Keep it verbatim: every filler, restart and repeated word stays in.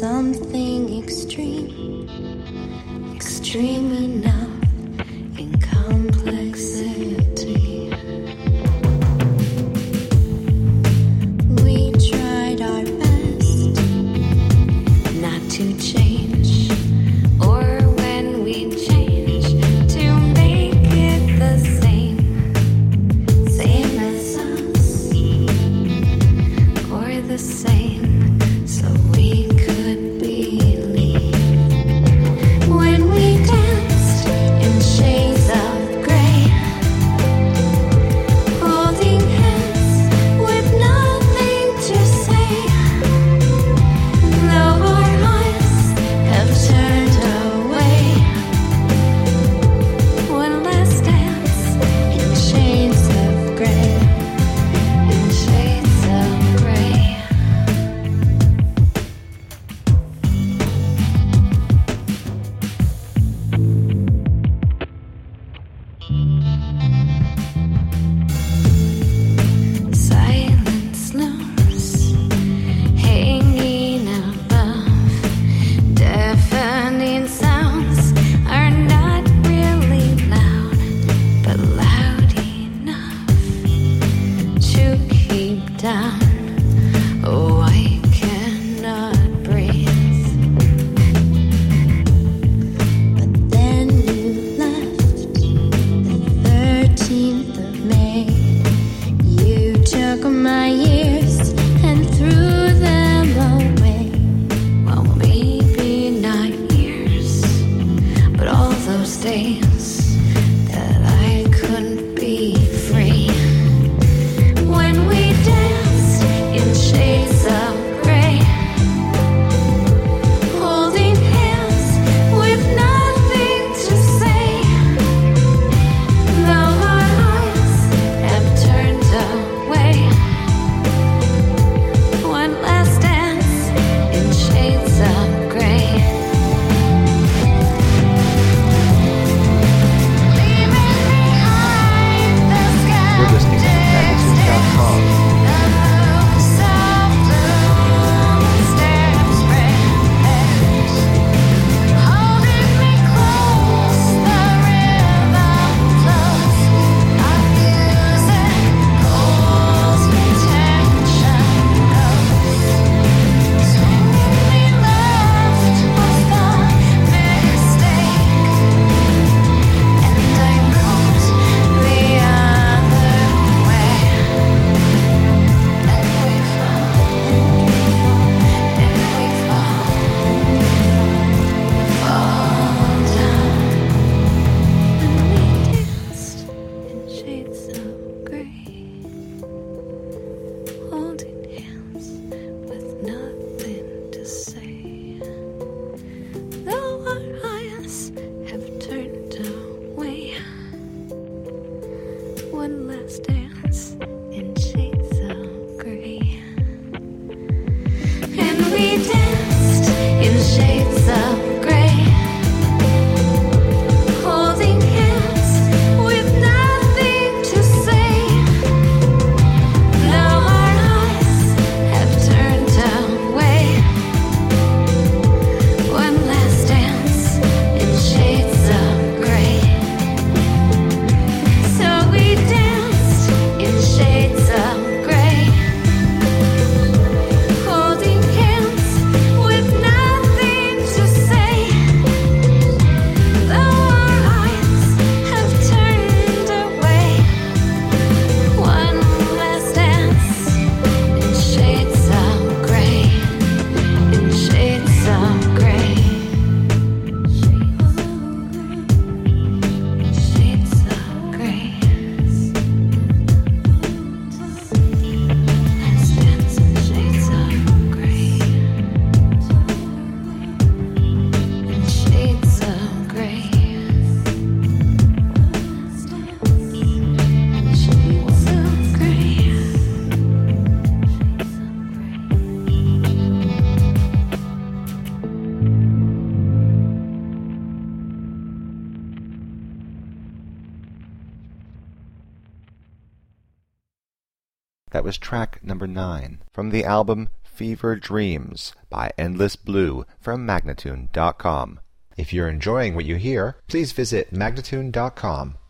something extreme, extreme enough in complexity. We tried our best not to change, or when we change, to make it the same, same as us, or the same, so we could believe. When we danced in shades of gray, holding hands with nothing to say, though our eyes have turned away. One last dance in shades of gray, in shades of gray. Silence looms, hanging above. Deafening sounds are not really loud, but loud enough to keep down. Oh, I cannot breathe. But then you left the thirteenth of May. You took my years and threw them away. Well, maybe not years, but all those days that I couldn't be free. When we danced in shades of gray, holding hands with nothing to say, though our eyes have turned away. One last dance in shades of gray. Leaving behind the sky. You're listening to magazine dot com. One last dance in shades of gray. And we danced in shades of gray, holding hands with nothing to say, though our eyes have turned away. One last dance in shades of gray. So we danced in shades of gray, holding hands with nothing to say, though our eyes have turned away. One last dance in shades of gray, in shades of gray. Shades of gray. Last dance in shades of gray. In shades of gray. Shades of gray. That was track number nine from the album Fever Dreams by Endless Blue from Magnatune dot com. If you're enjoying what you hear, please visit Magnatune dot com